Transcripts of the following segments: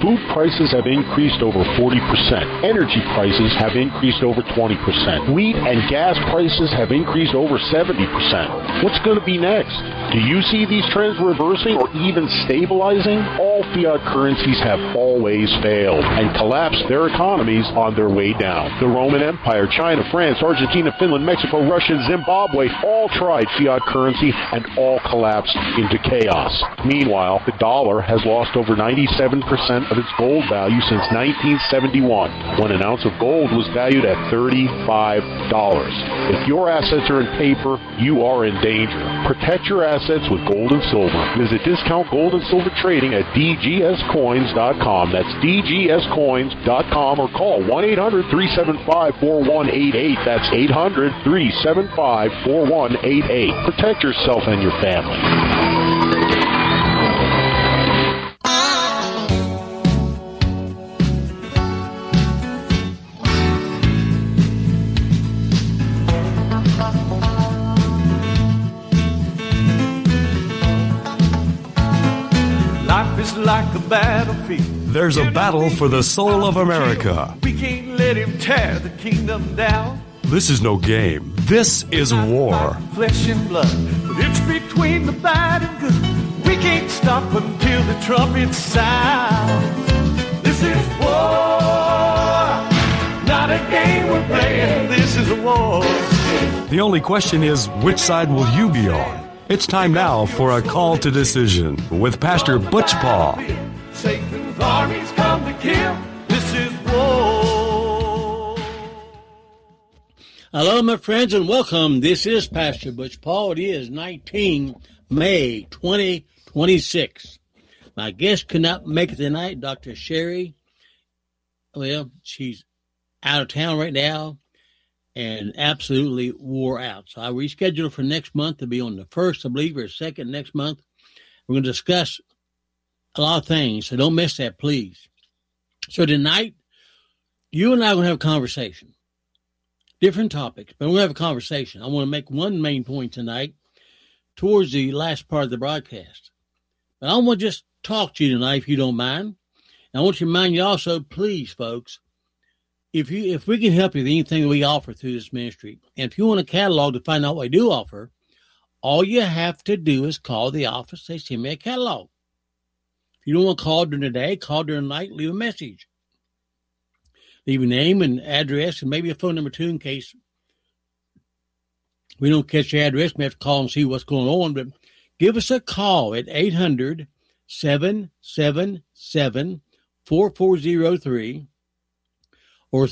Food prices have increased over 40%. Energy prices have increased over 20%. Wheat and gas prices have increased over 70%. What's going to be next? Do you see these trends reversing or even stabilizing? All fiat currencies have always failed and collapsed their economies on their way down. The Roman Empire, China, France, Argentina, Finland, Mexico, Russia, and Zimbabwe all tried fiat currency and all collapsed into chaos. Meanwhile, the dollar has lost over 97% of its gold value since 1971, when an ounce of gold was valued at $35. If your assets are in paper, you are in danger. Protect your assets with gold and silver. Visit Discount Gold and Silver Trading at dgscoins.com. That's dgscoins.com, or call 1-800-375-4188. That's 800-375-4188. Protect yourself and your family. Like a battlefield. There's a battle for the soul of America. We can't let him tear the kingdom down. This is no game. This is war. Flesh and blood, but it's between the bad and good. We can't stop until the trumpet sounds. This is war, not a game we're playing. This is a war. The only question is, which side will you be on? It's time now for a call to decision with Pastor Butch Paul. Satan's armies come to kill. This is war. Hello, my friends, and welcome. This is Pastor Butch Paul. It is 19 May 2026. My guest could not make it tonight, Dr. Sherry. Well, she's out of town right now and absolutely wore out. So I rescheduled for next month to be on the 1st, I believe, or 2nd next month. We're going to discuss a lot of things, so don't miss that, please. So tonight, you and I are going to have a conversation. Different topics, but we're going to have a conversation. I want to make one main point tonight towards the last part of the broadcast. But I want to just talk to you tonight, if you don't mind. And I want you to mind you also, please, folks, if we can help you with anything that we offer through this ministry, and if you want a catalog to find out what we do offer, all you have to do is call the office. Say, send me a catalog. If you don't want to call during the day, call during the night, leave a message. Leave your name and address and maybe a phone number too, in case we don't catch your address. We have to call and see what's going on. But give us a call at 800-777-4403 or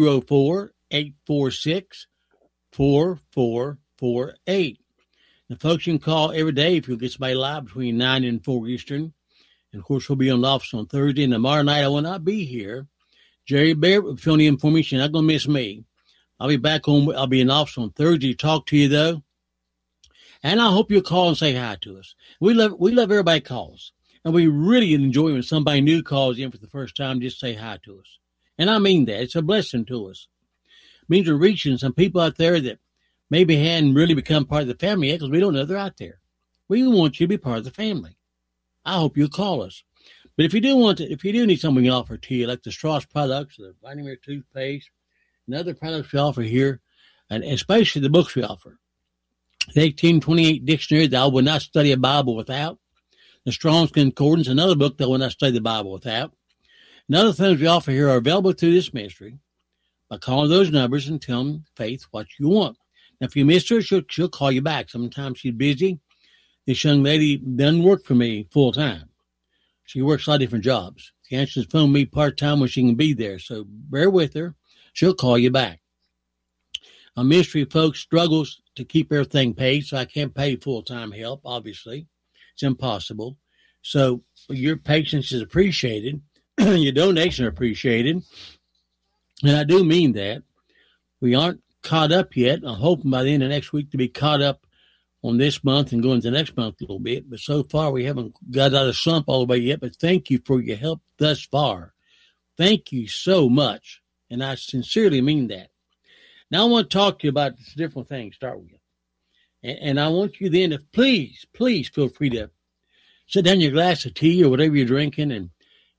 304-846-4448. The folks, you can call every day if you'll get somebody live between 9 and 4 Eastern. And, of course, we'll be on the office on Thursday. And tomorrow night I will not be here. Jerry Bear will fill in for me. She's not going to miss me. I'll be back home. I'll be in the office on Thursday to talk to you, though. And I hope you'll call and say hi to us. We love everybody calls. And we really enjoy when somebody new calls in for the first time, just say hi to us. And I mean that. It's a blessing to us. It means we're reaching some people out there that maybe hadn't really become part of the family yet because we don't know they're out there. We want you to be part of the family. I hope you'll call us. But if you do need something we can offer to you, like the Strauss products, the Vitamin toothpaste, and other products we offer here, and especially the books we offer. The 1828 Dictionary that I will not study a Bible without. The Strong's Concordance, another book that I will not study the Bible without. And other things we offer here are available through this ministry by calling those numbers and telling Faith what you want. Now, if you miss her, she'll call you back. Sometimes she's busy. This young lady doesn't work for me full time. She works a lot of different jobs. She answers the phone me part-time when she can be there. So bear with her. She'll call you back. Our ministry, folks, struggles to keep everything paid, so I can't pay full-time help, obviously. It's impossible. So your patience is appreciated. Your donation are appreciated. And I do mean that. We aren't caught up yet. I'm hoping by the end of next week to be caught up on this month and going to next month a little bit. But so far, we haven't got out of the slump all the way yet. But thank you for your help thus far. Thank you so much. And I sincerely mean that. Now I want to talk to you about different things. Start with. And I want you then to please feel free to sit down your glass of tea or whatever you're drinking and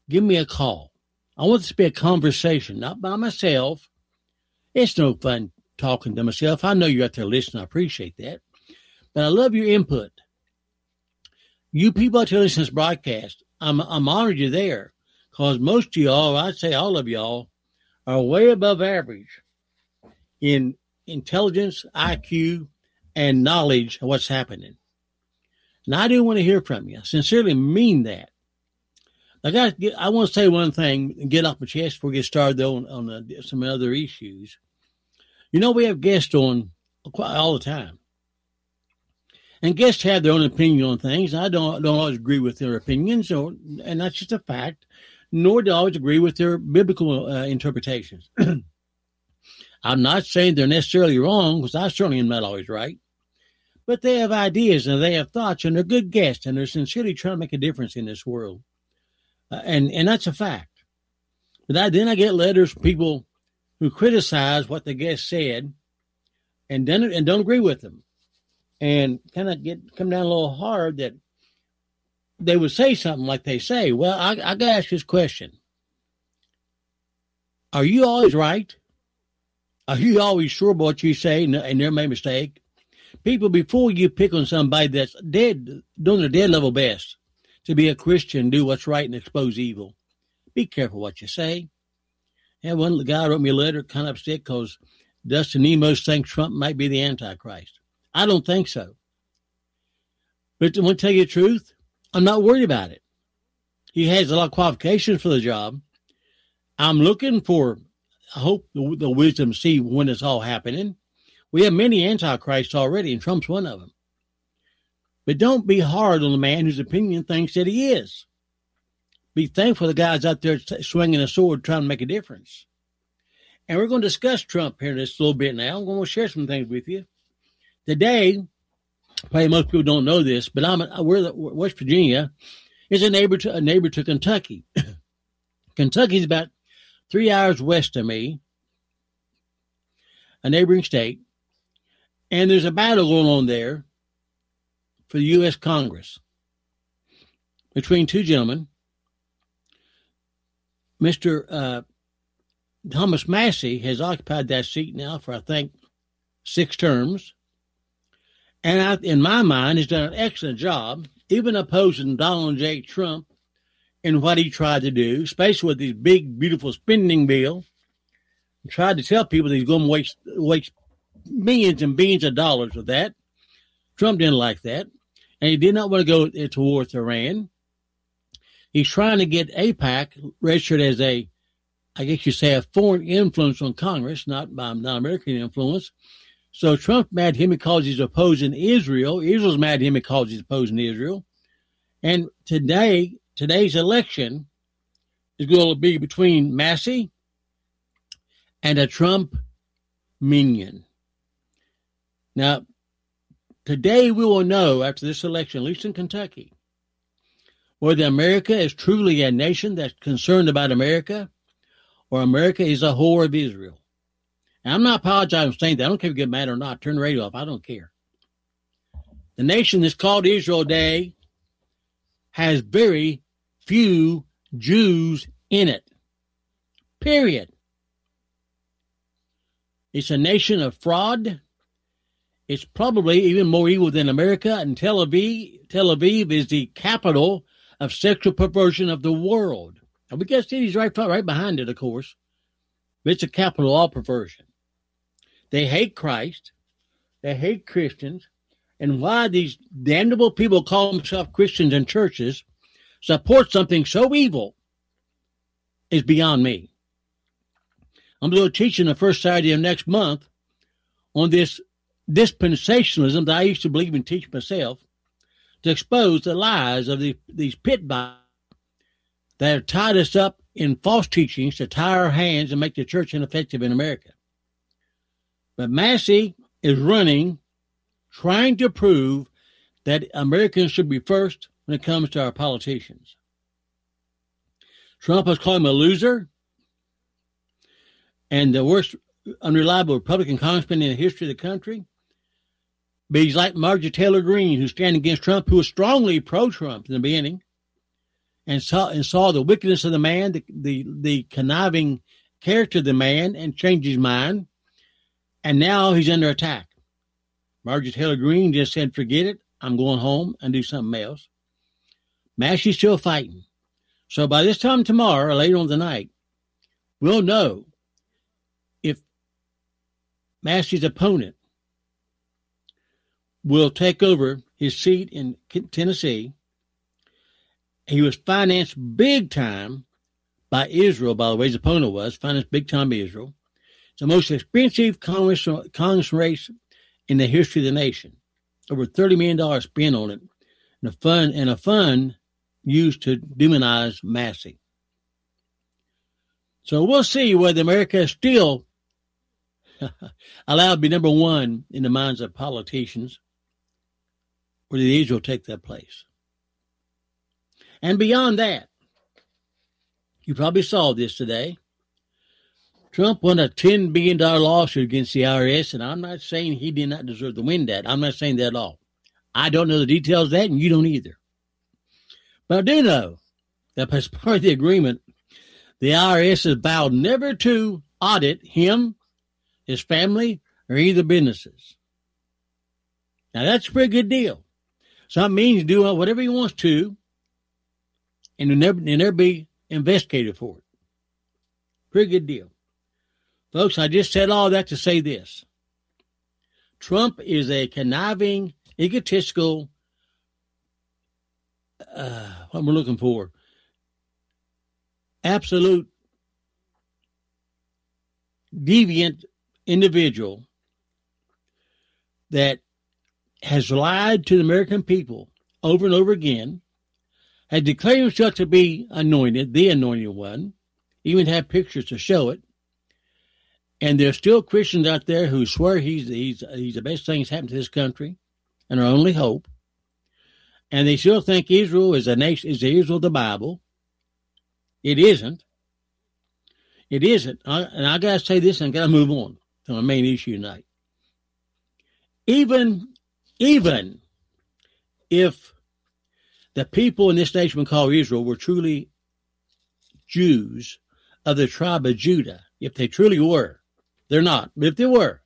give me a call. I want this to be a conversation, not by myself. It's no fun talking to myself. I know you're out there listening. I appreciate that. But I love your input. You people out there listening to this broadcast, I'm honored you're there, because most of y'all, I'd say all of y'all, are way above average in intelligence, IQ, and knowledge of what's happening. And I do want to hear from you. I sincerely mean that. I want to say one thing and get off my chest before we get started, though, on some other issues. You know, we have guests on all the time. And guests have their own opinion on things. I don't always agree with their opinions, and that's just a fact, nor do I always agree with their biblical interpretations. I'm not saying they're necessarily wrong, because I certainly am not always right. But they have ideas, and they have thoughts, and they're good guests, and they're sincerely trying to make a difference in this world. And that's a fact. But then I get letters from people who criticize what the guest said and don't agree with them. And kind of come down a little hard that they would say something like they say. Well, I got to ask this question. Are you always right? Are you always sure about what you say and never make a mistake? People, before you pick on somebody that's dead, doing their dead level best to be a Christian, do what's right and expose evil, be careful what you say. And one guy wrote me a letter kind of upset because Dustin Emos thinks Trump might be the Antichrist. I don't think so. But I want to tell you the truth, I'm not worried about it. He has a lot of qualifications for the job. I'm looking for, I hope, the wisdom to see when it's all happening. We have many antichrists already, and Trump's one of them. But don't be hard on the man whose opinion thinks that he is. Be thankful the guy's out there swinging a sword trying to make a difference. And we're going to discuss Trump here in this little bit now. I'm going to share some things with you. Today, probably most people don't know this, but West Virginia is a neighbor to Kentucky. Kentucky's about 3 hours west of me, a neighboring state, and there's a battle going on there for the U.S. Congress between two gentlemen. Mr. Thomas Massie has occupied that seat now for, I think, 6 terms. And in my mind, has done an excellent job, even opposing Donald J. Trump in what he tried to do, especially with his big, beautiful spending bill. He tried to tell people that he's going to waste millions and billions of dollars with that. Trump didn't like that. And he did not want to go to war with Iran. He's trying to get AIPAC registered as a foreign influence on Congress, not American influence. So Trump's mad at him because he's opposing Israel. Israel's mad at him because he's opposing Israel. And today's election is going to be between Massie and a Trump minion. Now, today we will know, after this election, at least in Kentucky, whether America is truly a nation that's concerned about America, or America is a whore of Israel. And I'm not apologizing for saying that. I don't care if you get mad or not. Turn the radio off. I don't care. The nation that's called Israel today has very few Jews in it. Period. It's a nation of fraud. It's probably even more evil than America, and Tel Aviv is the capital of sexual perversion of the world. And we got cities right behind it, of course. But it's a capital of all perversion. They hate Christ. They hate Christians. And why these damnable people call themselves Christians in churches support something so evil is beyond me. I'm going to teach the first Saturday of next month on this dispensationalism that I used to believe and teach myself, to expose the lies of these pit bombs that have tied us up in false teachings to tie our hands and make the church ineffective in America. But Massie is running, trying to prove that Americans should be first when it comes to our politicians. Trump has called him a loser and the worst unreliable Republican congressman in the history of the country. But he's like Marjorie Taylor Greene, who's standing against Trump, who was strongly pro-Trump in the beginning. and saw the wickedness of the man, the conniving character of the man, and changed his mind. And now he's under attack. Marjorie Taylor Greene just said, forget it. I'm going home and do something else. Massey's still fighting. So by this time tomorrow or later on tonight, we'll know if Massey's opponent will take over his seat in Tennessee. He was financed big time by Israel, by the way, his opponent was, financed big time by Israel. It's the most expensive Congress race in the history of the nation. Over $30 million spent on it, and a fund used to demonize Massey. So we'll see whether America is still allowed to be number one in the minds of politicians, or did Israel take that place? And beyond that, you probably saw this today. Trump won a $10 billion lawsuit against the IRS, and I'm not saying he did not deserve to win that. I'm not saying that at all. I don't know the details of that, and you don't either. But I do know that as part of the agreement, the IRS has vowed never to audit him, his family, or either businesses. Now, that's a pretty good deal. So that means do whatever he wants to, and he'll never be investigated for it. Pretty good deal. Folks, I just said all that to say this. Trump is a conniving, egotistical, what we're looking for, absolute deviant individual that has lied to the American people over and over again, had declared himself to be anointed, the anointed one, even have pictures to show it. And there's still Christians out there who swear he's the best thing that's happened to this country and our only hope. And they still think Israel is a nation, is the Israel of the Bible. It isn't. It isn't. And I got to say this, and I got to move on to my main issue tonight. Even if the people in this nation we call Israel were truly Jews of the tribe of Judah, if they truly were, they're not, but if they were,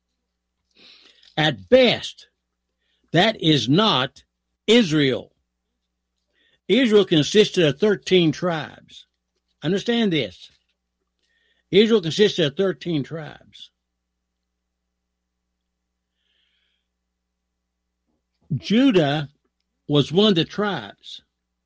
at best, that is not Israel. Israel consisted of 13 tribes. Understand this. Israel consisted of 13 tribes. Judah was one of the tribes,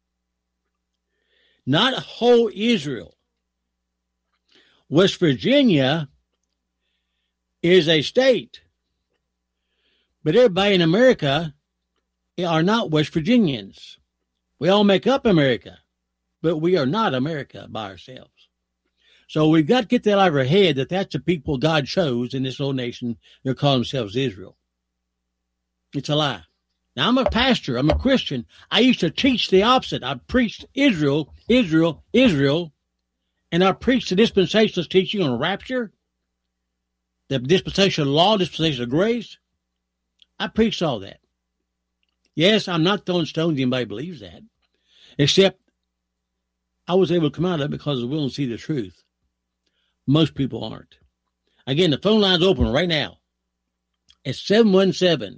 not whole Israel. West Virginia is a state, but everybody in America are not West Virginians. We all make up America, but we are not America by ourselves. So we've got to get that out of our head that that's the people God chose in this little nation. They're calling themselves Israel. It's a lie. Now, I'm a pastor. I'm a Christian. I used to teach the opposite. I preached Israel, Israel, Israel, and I preached the dispensationalist teaching on rapture, the dispensation of law, dispensation of grace. I preached all that. Yes, I'm not throwing stones. Anybody believes that. Except I was able to come out of it because I was willing to see the truth. Most people aren't. Again, the phone line's open right now. It's 717-300-1698.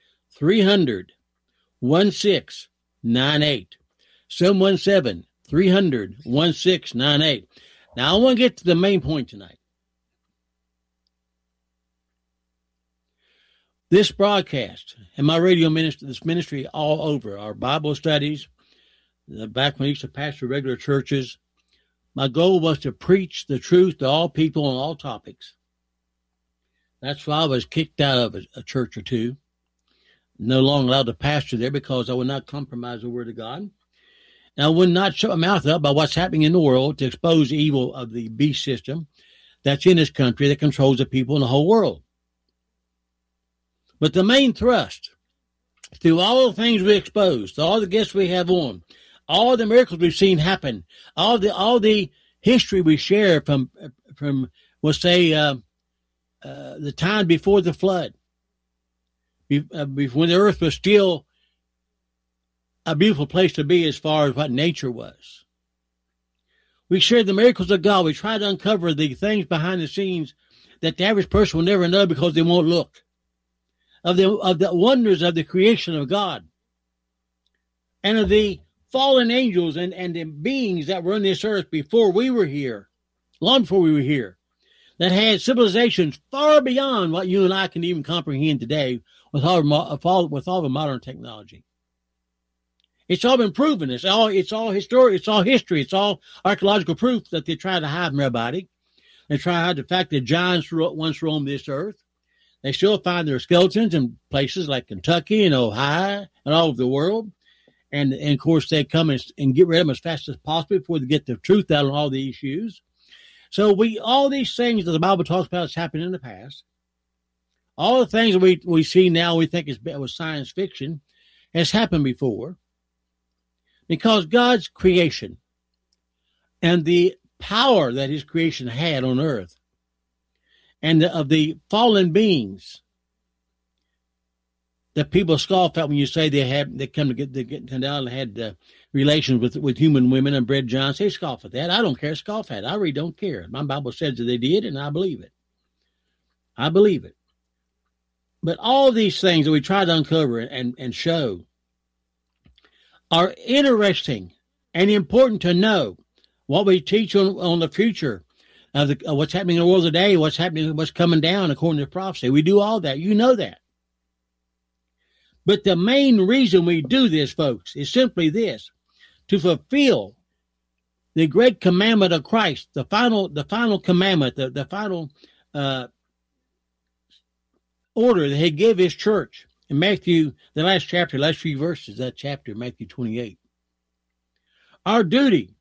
717-300-1698. Now, I want to get to the main point tonight. This broadcast and my radio ministry, this ministry all over, our Bible studies, back when I used to pastor regular churches, my goal was to preach the truth to all people on all topics. That's why I was kicked out of a church or two. No longer allowed to pastor there because I would not compromise the word of God. And I would not shut my mouth up about what's happening in the world to expose the evil of the beast system that's in this country that controls the people in the whole world. But the main thrust, through all the things we exposed, all the guests we have on, all the miracles we've seen happen, all the history we share from we'll say, the time before the flood, when the earth was still a beautiful place to be as far as what nature was. We shared the miracles of God. We tried to uncover the things behind the scenes that the average person will never know because they won't look. Of the wonders of the creation of God. And of the fallen angels and the beings that were on this earth before we were here, long before we were here, that had civilizations far beyond what you and I can even comprehend today with all the modern technology. It's all been proven. It's all history. It's all history. It's all archaeological proof that they try to hide from everybody. They try to hide the fact that giants once roamed this earth. They still find their skeletons in places like Kentucky and Ohio and all over the world. And of course, they come and get rid of them as fast as possible before they get the truth out on all the issues. So all these things that the Bible talks about has happened in the past. All the things that we see now we think was science fiction has happened before. Because God's creation and the power that his creation had on earth and of the fallen beings that people scoff at when you say they come down and had relations with human women and bred giants. They scoff at that. I don't care. Scoff at it. I really don't care. My Bible says that they did, and I believe it. I believe it. But all these things that we try to uncover and show are interesting and important to know. What we teach on the future of what's happening in the world today, what's coming down according to prophecy. We do all that. You know that. But the main reason we do this, folks, is simply this: to fulfill the great commandment of Christ, the final commandment, the final order that he gave his church in Matthew, the last few verses, that chapter, Matthew 28. Our duty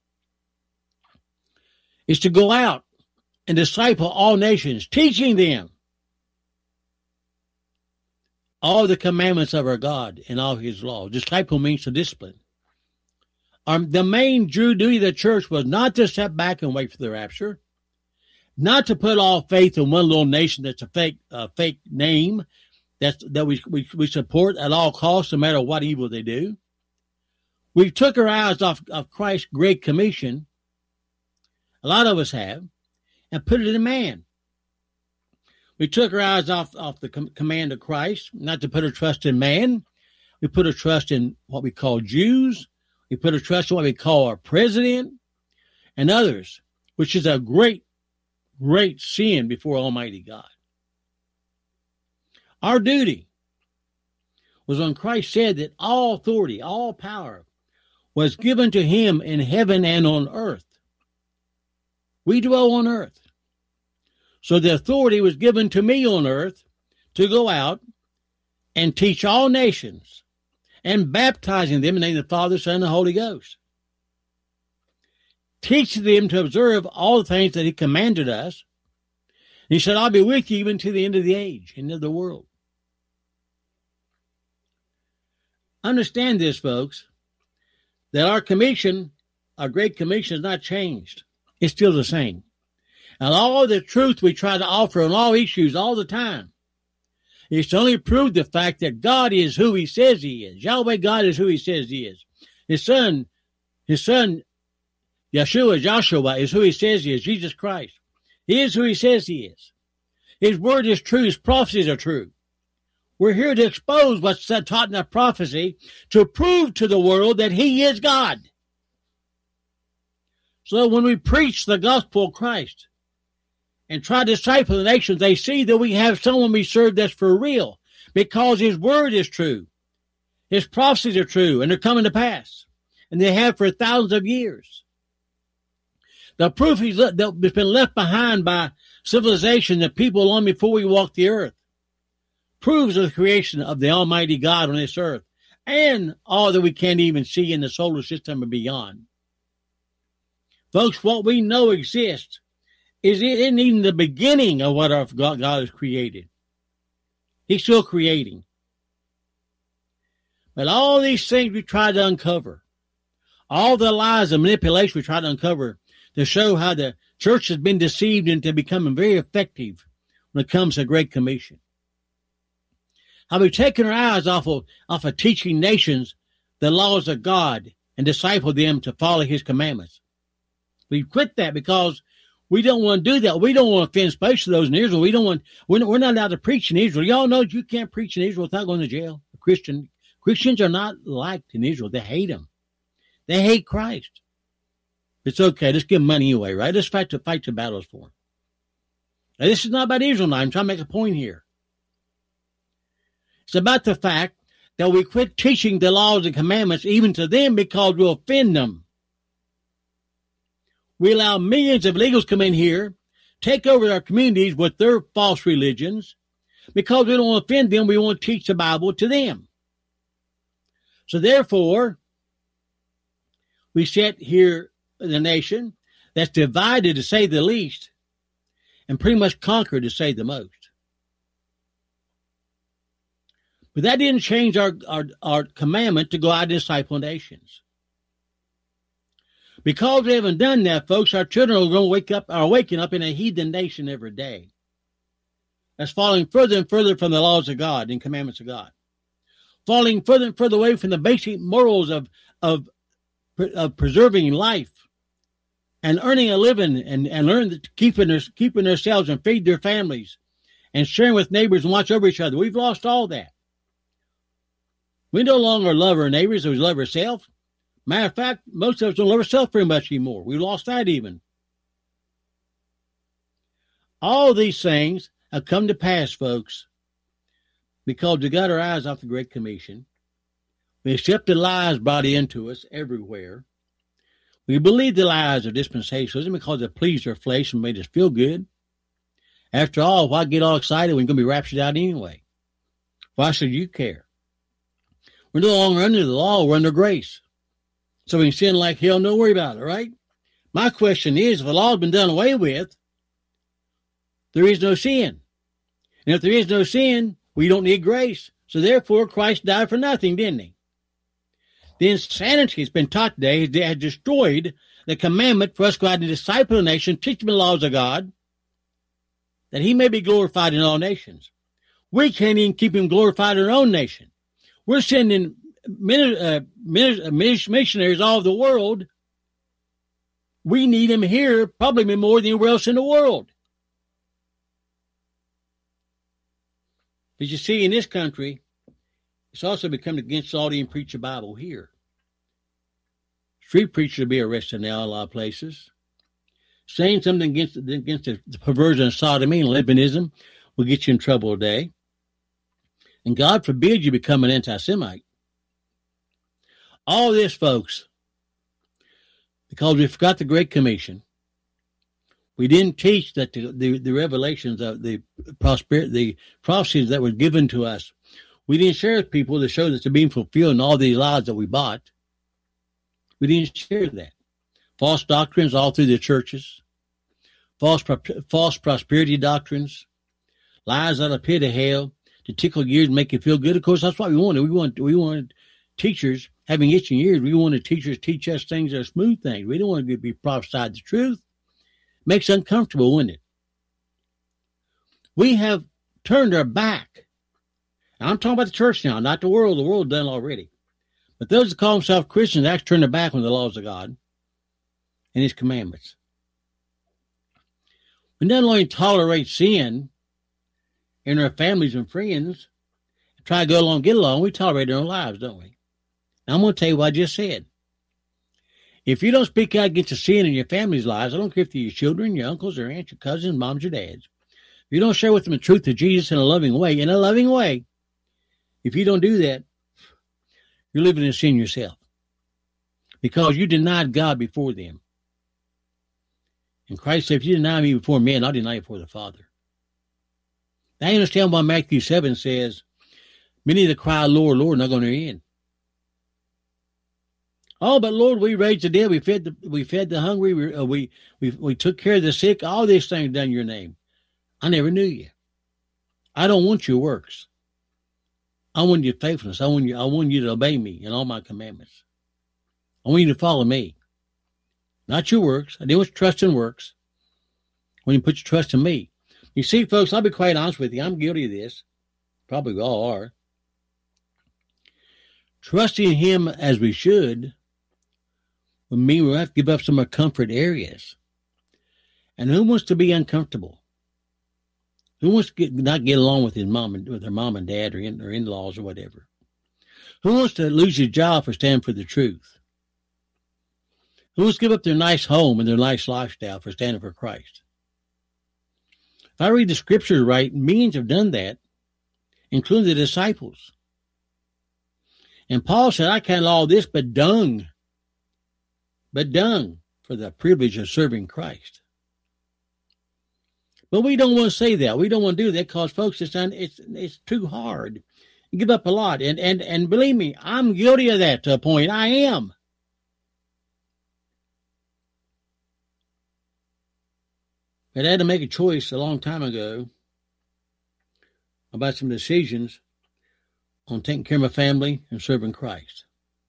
is to go out and disciple all nations, teaching them all the commandments of our God and all his laws. Disciple means to discipline. The main duty of the church was not to step back and wait for the rapture, not to put all faith in one little nation that's a fake name that we support at all costs, no matter what evil they do. We took our eyes off of Christ's great commission. A lot of us have, and put it in man. We took our eyes off the command of Christ, not to put our trust in man. We put our trust in what we call Jews. We put our trust in what we call our president and others, which is a great, great sin before Almighty God. Our duty was when Christ said that all authority, all power was given to him in heaven and on earth. We dwell on earth. So the authority was given to me on earth to go out and teach all nations and baptizing them in the name of the Father, Son, and the Holy Ghost. Teach them to observe all the things that he commanded us. And he said, I'll be with you even to the end of the age, end of the world. Understand this, folks, that our commission, our great commission, has not changed. It's still the same. And all the truth we try to offer on all issues all the time is to only prove the fact that God is who he says he is. Yahweh God is who he says he is. His son, Joshua is who he says he is, Jesus Christ. He is who he says he is. His word is true. His prophecies are true. We're here to expose what's taught in that prophecy to prove to the world that he is God. So when we preach the gospel of Christ and try to disciple the nations, they see that we have someone we serve that's for real because his word is true. His prophecies are true, and they're coming to pass. And they have for thousands of years. The proof that's been left behind by civilization, the people long before we walked the earth, proves the creation of the Almighty God on this earth and all that we can't even see in the solar system and beyond. Folks, what we know exists is it isn't even the beginning of what our God has created. He's still creating. But all these things we try to uncover, all the lies and manipulation we try to uncover to show how the church has been deceived into becoming very effective when it comes to Great Commission. How we've taken our eyes off of teaching nations the laws of God and disciple them to follow his commandments. We quit that because we don't want to do that. We don't want to offend especially those in Israel. We're not allowed to preach in Israel. Y'all know you can't preach in Israel without going to jail. Christians are not liked in Israel. They hate them. They hate Christ. It's okay. Let's give them money anyway, right? Let's fight the battles for them. Now, this is not about Israel now. I'm trying to make a point here. It's about the fact that we quit teaching the laws and commandments even to them because we'll offend them. We allow millions of illegals come in here, take over our communities with their false religions. Because we don't want to offend them, we want to teach the Bible to them. So therefore, we sit here in a nation that's divided, to say the least, and pretty much conquered, to say the most. But that didn't change our commandment to go out and disciple nations. Because we haven't done that, folks, our children are waking up in a heathen nation every day. That's falling further and further from the laws of God and commandments of God. Falling further and further away from the basic morals of preserving life and earning a living and learn keeping themselves and feed their families and sharing with neighbors and watch over each other. We've lost all that. We no longer love our neighbors as we love ourselves. Matter of fact, most of us don't love ourselves very much anymore. We lost that even. All these things have come to pass, folks, because we got our eyes off the Great Commission. We accepted lies brought into us everywhere. We believed the lies of dispensationalism because it pleased our flesh and made us feel good. After all, why get all excited when you're going to be raptured out anyway? Why should you care? We're no longer under the law, we're under grace. So we can sin like hell, don't worry about it, right? My question is, if the law has been done away with, there is no sin. And if there is no sin, we don't need grace. So therefore, Christ died for nothing, didn't he? The insanity that's been taught today has destroyed the commandment for us to go out and disciple the nation, teach them the laws of God, that he may be glorified in all nations. We can't even keep him glorified in our own nation. We're sending missionaries all over the world. We need him here probably more than anywhere else in the world. But you see, in this country, it's also become against all to preach the Bible here. Street preachers will be arrested now in a lot of places. Saying something against the perversion of sodomy and lesbianism will get you in trouble today. And God forbid you become an anti-Semite. All this, folks, because we forgot the Great Commission. We didn't teach that the revelations of the prophecies that were given to us. We didn't share with people to show that they're being fulfilled in all these lies that we bought. We didn't share that. False doctrines all through the churches. False prosperity doctrines. Lies out of pit of hell to tickle your ears and make you feel good. Of course, that's what we wanted. We wanted teachers having itching ears. We wanted teachers to teach us things that are smooth things. We don't want to be prophesied the truth. Makes us uncomfortable, wouldn't it? We have turned our back. And I'm talking about the church now, not the world. The world done already. But those that call themselves Christians actually turn their back on the laws of God and his commandments. We not only tolerate sin in our families and friends, and try to go along and get along, we tolerate our own lives, don't we? Now, I'm going to tell you what I just said. If you don't speak out against the sin in your family's lives, I don't care if they're your children, your uncles, or aunts, your cousins, moms, or dads. If you don't share with them the truth of Jesus in a loving way, if you don't do that, you're living in sin yourself. Because you denied God before them. And Christ said, if you deny me before men, I'll deny you before the Father. Now you understand why Matthew 7 says, many that cry, Lord, Lord, not going to end. Oh, but Lord, we raised the dead, we fed the hungry, we took care of the sick, all these things done in your name. I never knew you. I don't want your works. I want your faithfulness. I want you to obey me in all my commandments. I want you to follow me. Not your works. I didn't want you to trust in works. When you put your trust in me. You see, folks, I'll be quite honest with you. I'm guilty of this. Probably we all are. trusting him as we should would mean we'll have to give up some of our comfort areas. And who wants to be uncomfortable? Who wants to not get along with their mom and dad or in-laws or whatever? Who wants to lose his job for standing for the truth? Who wants to give up their nice home and their nice lifestyle for standing for Christ? If I read the scriptures right, millions have done that, including the disciples. And Paul said, I count all this but dung for the privilege of serving Christ. But we don't want to say that. We don't want to do that because, folks, it's too hard. You give up a lot. And believe me, I'm guilty of that to a point. I am. But I had to make a choice a long time ago about some decisions on taking care of my family and serving Christ.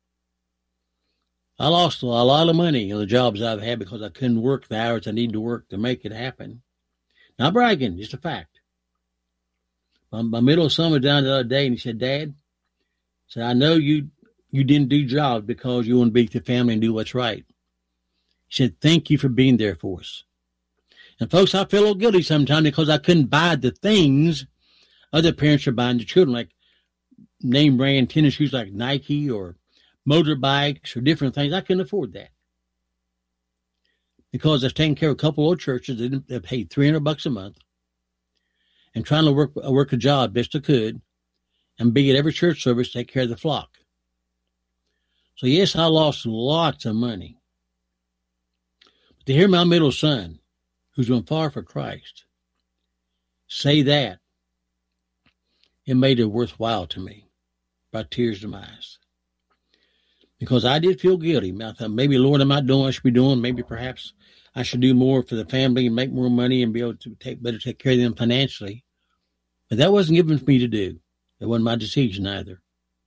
I lost a lot of money on the jobs I've had because I couldn't work the hours I needed to work to make it happen. Not bragging, just a fact. My middle son was down the other day and he said, Dad, I know you didn't do jobs because you want to be with your family and do what's right. He said, thank you for being there for us. And folks, I feel a little guilty sometimes because I couldn't buy the things other parents are buying their children, like name brand tennis shoes like Nike or motorbikes or different things. I couldn't afford that because I was taking care of a couple old churches that paid $300 a month and trying to work a job best I could and be at every church service, take care of the flock. So yes, I lost lots of money. But to hear my middle son, who's on fire for Christ, say that, it made it worthwhile to me. Brought tears to my eyes. Because I did feel guilty. I thought, maybe, Lord, I'm not doing what I should be doing. Maybe perhaps I should do more for the family and make more money and be able to better take care of them financially. But that wasn't given for me to do. It wasn't my decision either.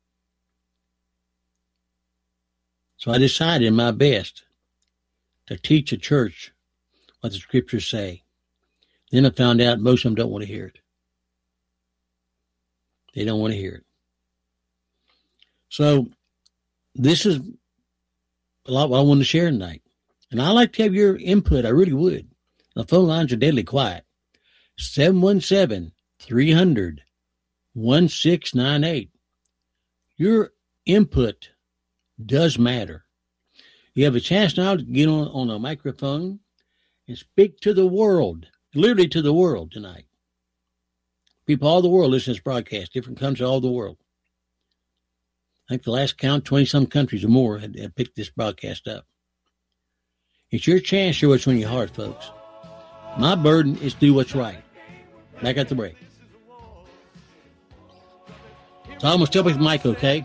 So I decided in my best to teach a church what the scriptures say. Then I found out most of them don't want to hear it. They don't want to hear it. So this is a lot what I want to share tonight. And I'd like to have your input. I really would. The phone lines are deadly quiet. 717-300-1698. Your input does matter. You have a chance now to get on a microphone and speak to the world, literally to the world tonight. People all the world listen to this broadcast, different countries all the world. I think the last count, 20-some countries or more had picked this broadcast up. It's your chance to share what's on your heart, folks. My burden is to do what's right. Back at the break. So I'm going to step with Mike, okay?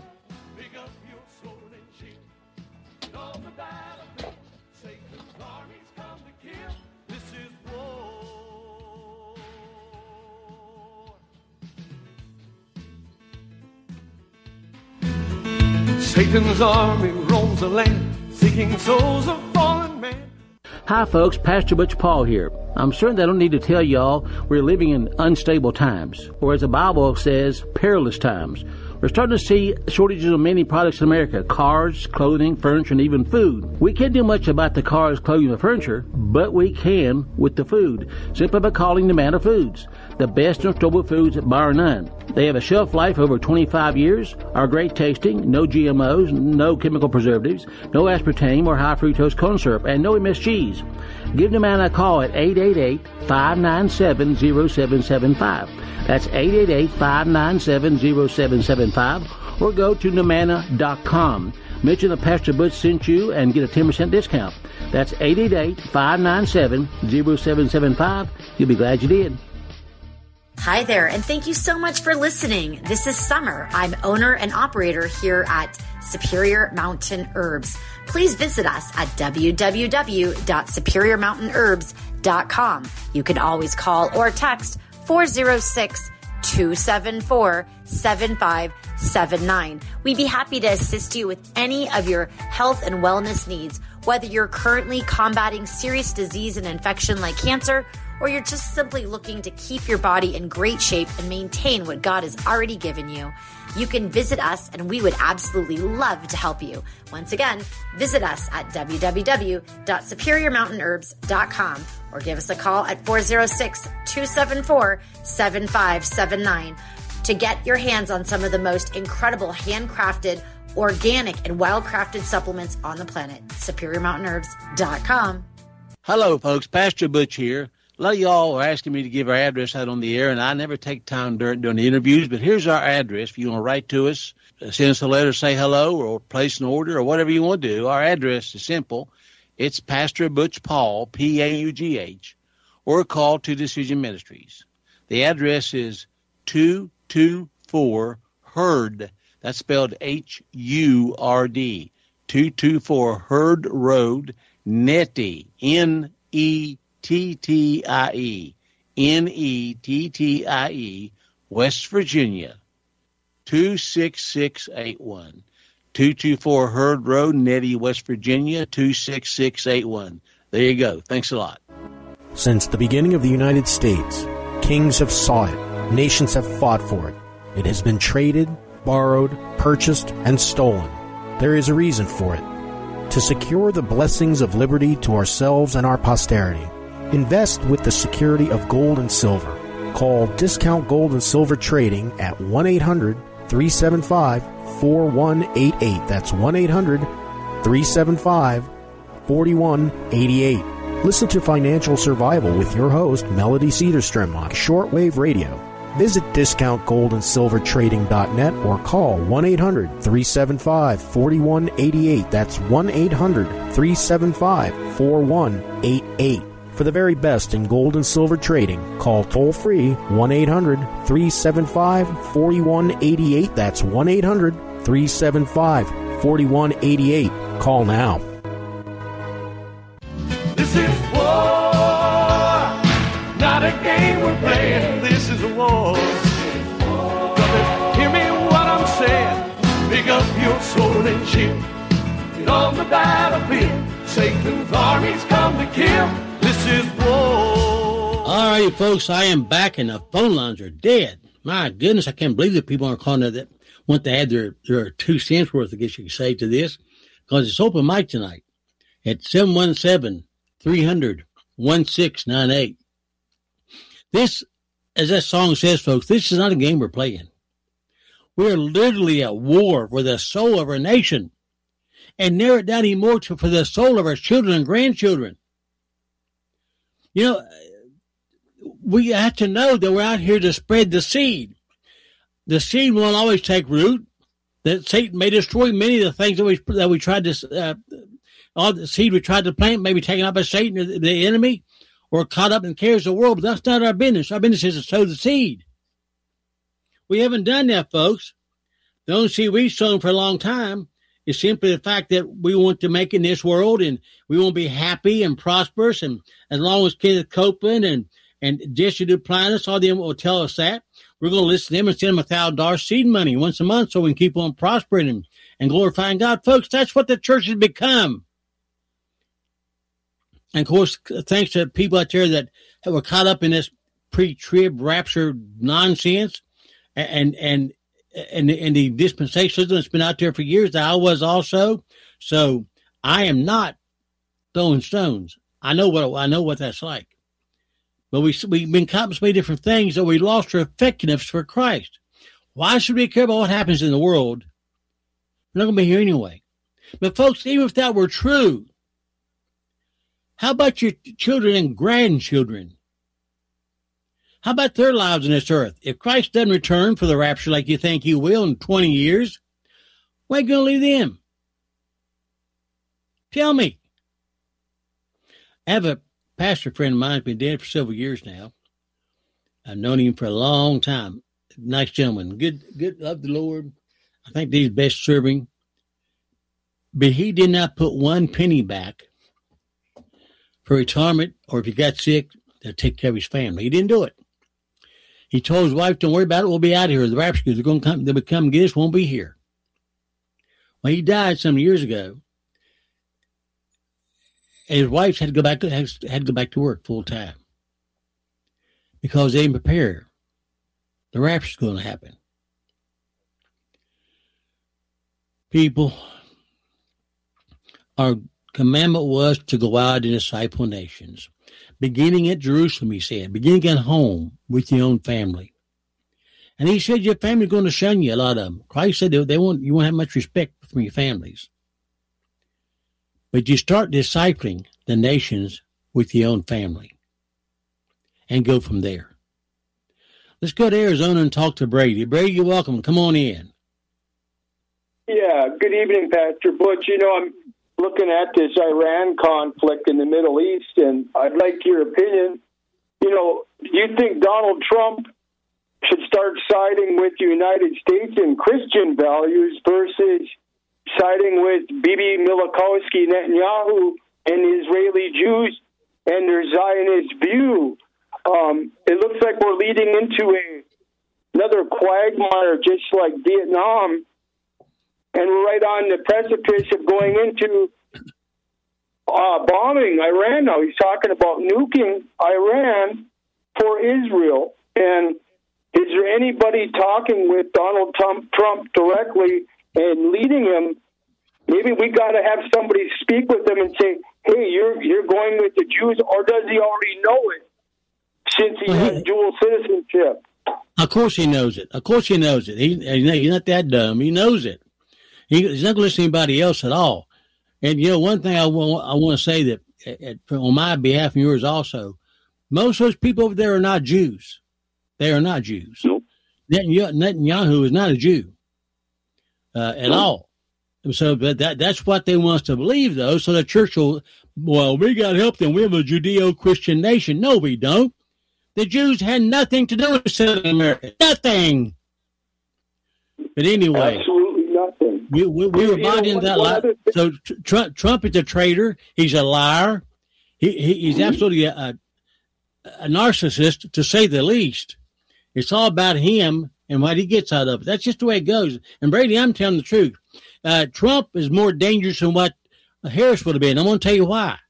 Satan's army roams the land, seeking souls of fallen men. Hi, folks. Pastor Butch Paul here. I'm certain that I don't need to tell y'all we're living in unstable times, or as the Bible says, perilous times. We're starting to see shortages of many products in America: cars, clothing, furniture, and even food. We can't do much about the cars, clothing, and furniture, but we can with the food, simply by calling Nomana Foods, the best in storable foods bar none. They have a shelf life over 25 years, are great tasting, no GMOs, no chemical preservatives, no aspartame or high fructose corn syrup, and no MSGs. Give Nomana a call at 888-597-0775. That's 888-597-0775, or go to Nomana.com. Mention that Pastor Butch sent you and get a 10% discount. That's 888-597-0775. You'll be glad you did. Hi there, and thank you so much for listening. This is Summer. I'm owner and operator here at Superior Mountain Herbs. Please visit us at www.superiormountainherbs.com. You can always call or text 406-274-6000. 888-414-7579. We'd be happy to assist you with any of your health and wellness needs, whether you're currently combating serious disease and infection like cancer, or you're just simply looking to keep your body in great shape and maintain what God has already given you. You can visit us and we would absolutely love to help you. Once again, visit us at www.superiormountainherbs.com or give us a call at 406-274-7579 to get your hands on some of the most incredible handcrafted, organic, and well-crafted supplements on the planet. SuperiorMountainHerbs.com. Hello, folks. Pastor Butch here. A lot of y'all are asking me to give our address out on the air, and I never take time during the interviews, but here's our address. If you want to write to us, send us a letter, say hello, or place an order, or whatever you want to do, our address is simple. It's Pastor Butch Paul, P-A-U-G-H, or call to Decision Ministries. The address is 224 Hurd. That's spelled H-U-R-D. 224 Hurd Road, Nettie, Nettie, Nettie, West Virginia, 26681. 224 Hurd Road, Nettie, West Virginia, 26681. There you go. Thanks a lot. Since the beginning of the United States, kings have sought it. Nations have fought for it. It has been traded, borrowed, purchased, and stolen. There is a reason for it. To secure the blessings of liberty to ourselves and our posterity, invest with the security of gold and silver. Call Discount Gold and Silver Trading at 1-800-375-4188. That's 1-800-375-4188. Listen to Financial Survival with your host, Melody Cedarstrom, on shortwave radio. Visit DiscountGoldAndSilverTrading.net or call 1-800-375-4188. That's 1-800-375-4188. For the very best in gold and silver trading, call toll-free 1-800-375-4188. That's 1-800-375-4188. Call now. This is war, not a game we're playing. This is a war. Brother, hear me what I'm saying. Pick up your sword and shield. Get on the battlefield. Satan's armies come to kill. This is war. All right, folks, I am back and the phone lines are dead. My goodness, I can't believe that people are calling that want to add their 2 cents worth, I guess you could say, to this, because it's open mic tonight at 717-300-1698. This, as that song says, folks, this is not a game we're playing. We're literally at war for the soul of our nation, and narrow it down even more for the soul of our children and grandchildren. You know, we have to know that we're out here to spread the seed. The seed won't always take root. That Satan may destroy many of the things that we tried to, all the seed we tried to plant may be taken up by Satan, the enemy, or caught up in the cares of the world. But that's not our business. Our business is to sow the seed. We haven't done that, folks. The only seed we've sown for a long time is simply the fact that we want to make it in this world, and we want to be happy and prosperous. And as long as Kenneth Copeland and Jesse Duplantis, all of them will tell us that, we're going to listen to them and send them $1,000 seed money once a month so we can keep on prospering and glorifying God. Folks, that's what the church has become. And, of course, thanks to people out there that were caught up in this pre-trib rapture nonsense and the dispensationalism that's been out there for years, that I was also. So I am not throwing stones. I know what that's like. But we've been caught in so many different things that we lost our effectiveness for Christ. Why should we care about what happens in the world? We're not going to be here anyway. But folks, even if that were true, how about your children and grandchildren? How about their lives on this earth? If Christ doesn't return for the rapture like you think he will in 20 years, where are you going to leave them? Tell me. I have a pastor friend of mine who's been dead for several years now. I've known him for a long time. Nice gentleman. Good, love the Lord. I think he's best serving. But he did not put one penny back for retirement, or if he got sick, to take care of his family. He didn't do it. He told his wife, don't worry about it. We'll be out of here. The rapture, they're going to come. They'll come get us. Won't be here. Well, he died some years ago. And his wife had to go back to work full time because they didn't prepare. The rapture's going to happen. People, our commandment was to go out and disciple nations. Beginning at Jerusalem, he said. Beginning at home with your own family. And he said your family's going to shun you, a lot of them. Christ said you won't have much respect from your families. But you start discipling the nations with your own family and go from there. Let's go to Arizona and talk to Brady. Brady, you're welcome. Come on in. Yeah, good evening, Pastor Butch. I'm looking at this Iran conflict in the Middle East, and I'd like your opinion. Do you think Donald Trump should start siding with the United States and Christian values versus siding with Bibi Milikoski Netanyahu and the Israeli Jews and their Zionist view? It looks like we're leading into another quagmire just like Vietnam, and we're right on the precipice of going into bombing Iran now. He's talking about nuking Iran for Israel. And is there anybody talking with Donald Trump directly and leading him? Maybe we got to have somebody speak with him and say, hey, you're going with the Jews, or does he already know it since he has dual citizenship? Of course he knows it. He's not that dumb. He knows it. He's not going to listen to anybody else at all. And, one thing I want to say that on my behalf and yours also, most of those people over there are not Jews. They are not Jews. Nope. Netanyahu is not a Jew at all. So that's what they want us to believe, though. So the church we got to help them. We have a Judeo-Christian nation. No, we don't. The Jews had nothing to do with Southern America. Nothing. But anyway. Absolutely nothing. We were bought into that lie. So Trump is a traitor. He's a liar. He's absolutely a narcissist, to say the least. It's all about him and what he gets out of it. That's just the way it goes. And Brady, I'm telling the truth. Trump is more dangerous than what Harris would have been. I'm going to tell you why.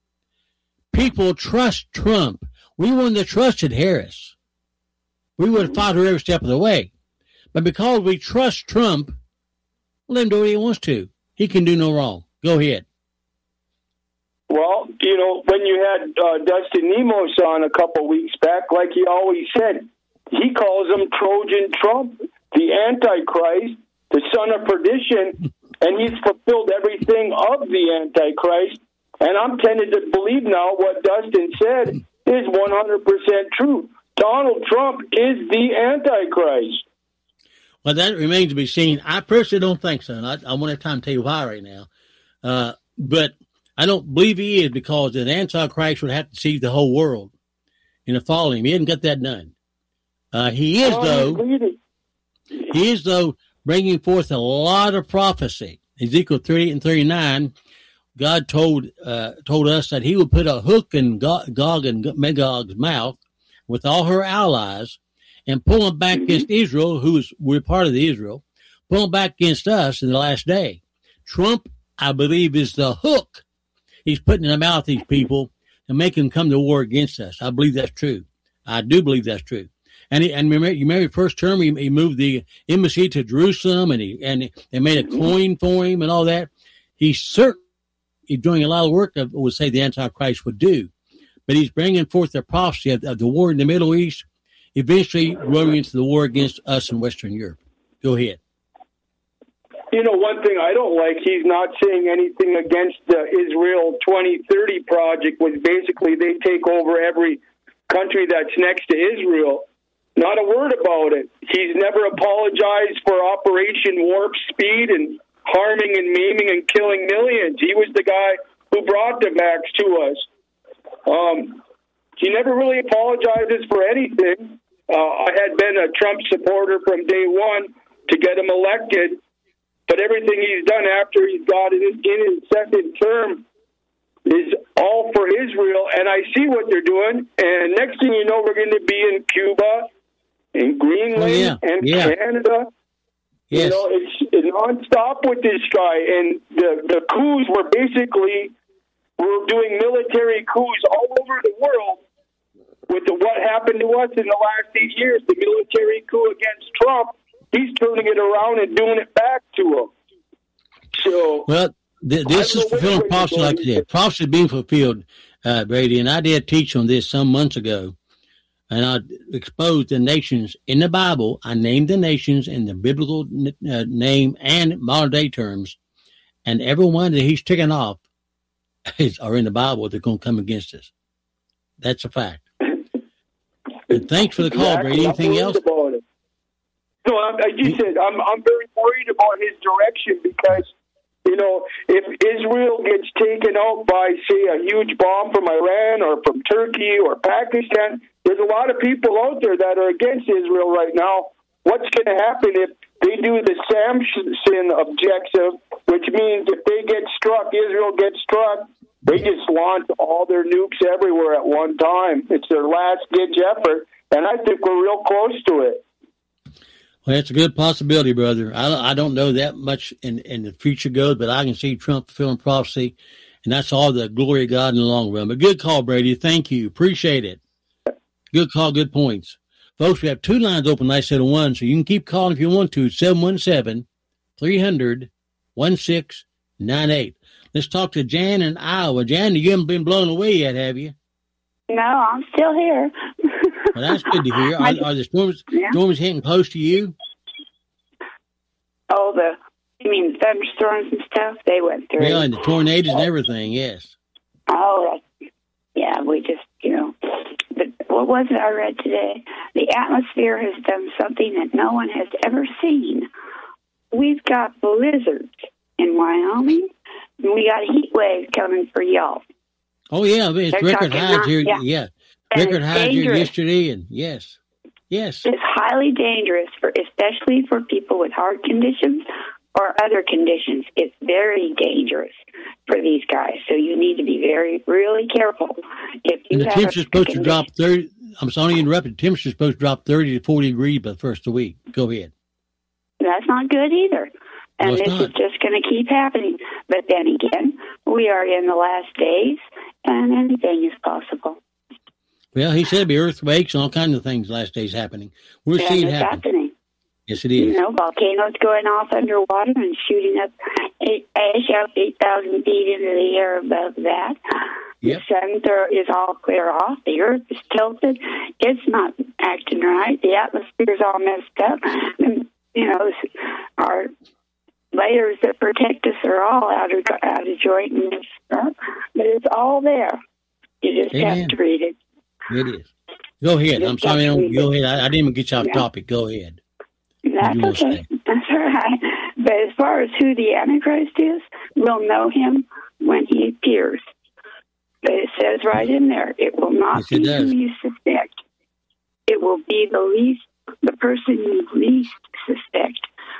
People trust Trump. We wouldn't have trusted Harris. We would have fought her every step of the way. But because we trust Trump, let him do what he wants to. He can do no wrong. Go ahead. Well, when you had Dustin Nemos on a couple weeks back, like he always said, he calls him Trojan Trump, the Antichrist, the son of perdition, and he's fulfilled everything of the Antichrist. And I'm tempted to believe now what Dustin said is 100% true. Donald Trump is the Antichrist. Well, that remains to be seen. I personally don't think so. And I won't have time to tell you why right now. But I don't believe he is, because an Antichrist would have to deceive the whole world and follow him. He hasn't got that done. He is, though, bringing forth a lot of prophecy. Ezekiel 38 and 39, God told us that he would put a hook in Gog and Magog's mouth with all her allies and pull them back against Israel, we're part of the Israel, pull them back against us in the last day. Trump, I believe, is the hook he's putting in the mouth of these people to make them come to war against us. I believe that's true. I do believe that's true. And remember first term, he moved the embassy to Jerusalem, and they made a coin for him and all that. He's doing a lot of work that would say the Antichrist would do. But he's bringing forth the prophecy of the war in the Middle East, eventually growing into the war against us in Western Europe. Go ahead. One thing I don't like, he's not saying anything against the Israel 2030 project, which basically they take over every country that's next to Israel. Not a word about it. He's never apologized for Operation Warp Speed and harming and maiming and killing millions. He was the guy who brought the vax to us. He never really apologizes for anything. I had been a Trump supporter from day one to get him elected, but everything he's done after he's got in his second term is all for Israel, and I see what they're doing. And next thing you know, we're going to be in Cuba in Greenland and Canada. Yes. You know, it's nonstop with this guy, and the coups were basically we're doing military coups all over the world. With what happened to us in the last 8 years, the military coup against Trump, he's turning it around and doing it back to him. So, well, this is fulfilling prophecy, like I said. Prophecy is being fulfilled, Brady, and I did teach on this some months ago, and I exposed the nations in the Bible. I named the nations in the biblical name and modern day terms, and every one that he's taken off are in the Bible. They're going to come against us. That's a fact. And thanks for the call, Brady. Anything else? No, I just said I'm very worried about his direction because, you know, if Israel gets taken out by, say, a huge bomb from Iran or from Turkey or Pakistan, there's a lot of people out there that are against Israel right now. What's going to happen if they do the Samson objective, which means if they get struck, Israel gets struck, they just launch all their nukes everywhere at one time. It's their last-ditch effort, and I think we're real close to it. Well, it's a good possibility, brother. I don't know that much in the future goes, but I can see Trump fulfilling prophecy, and that's all the glory of God in the long run. But good call, Brady. Thank you. Appreciate it. Good call, good points. Folks, we have two lines open, 971, so you can keep calling if you want to, 717-300-1698. Let's talk to Jan in Iowa. Jan, you haven't been blown away yet, have you? No, I'm still here. Well, that's good to hear. Are the storms hitting close to you? Oh, you mean thunderstorms and stuff? They went through. Yeah, and the tornadoes and everything, yes. Oh, yeah, we just, you know. But what was it I read today? The atmosphere has done something that no one has ever seen. We've got blizzards in Wyoming. We got a heat wave coming for y'all. Oh, yeah. It's record highs here. Yeah. Record highs here yesterday. And yes. It's highly dangerous, especially for people with heart conditions or other conditions. It's very dangerous for these guys. So you need to be really careful. If you and the temperature's supposed to drop 30. I'm sorry to interrupt. The temperature's supposed to drop 30 to 40 degrees by the first of the week. Go ahead. That's not good either. And this is just going to keep happening. But then again, we are in the last days, and anything is possible. Well, he said it'd be earthquakes and all kinds of things last days happening. We're seeing it happening. Yes, it is. You know, volcanoes going off underwater and shooting up ash up 8,000 feet into the air above that. Yep. The sun is all clear off. The earth is tilted. It's not acting right. The atmosphere's all messed up. And, you know, our layers that protect us are all out of joint and messed up. But it's all there. You just have to read it. It is. Go ahead. I'm sorry. Go ahead. I didn't even get you off topic. Go ahead. That's okay. That's all right. But as far as who the Antichrist is, we'll know him when he appears. But it says right in there, it will not be who you suspect. It will be the person you least suspect.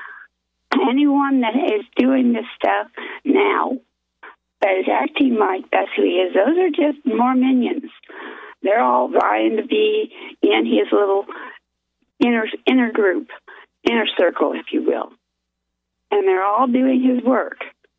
Anyone that is doing this stuff now, that is acting like that's who he is, those are just more minions. They're all vying to be in his little inner group, inner circle, if you will. And they're all doing his work.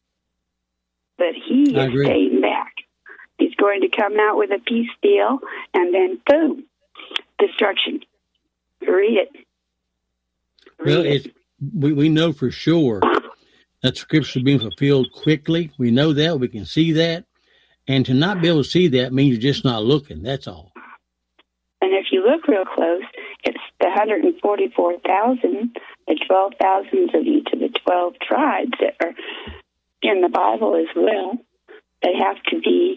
But he is staying back. He's going to come out with a peace deal, and then, boom, destruction. Read it. Well, we know for sure that Scripture is being fulfilled quickly. We know that. We can see that. And to not be able to see that means you're just not looking. That's all. And if you look real close, it's the 144,000, the 12,000 of each of the 12 tribes that are in the Bible as well. They have to be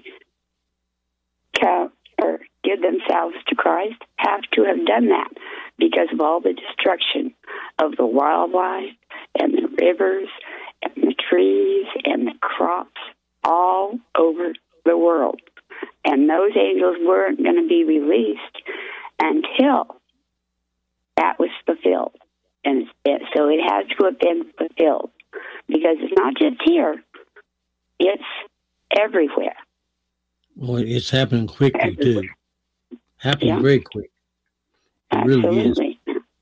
or give themselves to Christ, have to have done that because of all the destruction of the wildlife and the rivers and the trees and the crops all over the world. And those angels weren't going to be released until that was fulfilled. And so it has to have been fulfilled because it's not just here, it's everywhere. Well, it's happening quickly, too. Happening very quick. It Absolutely. really is.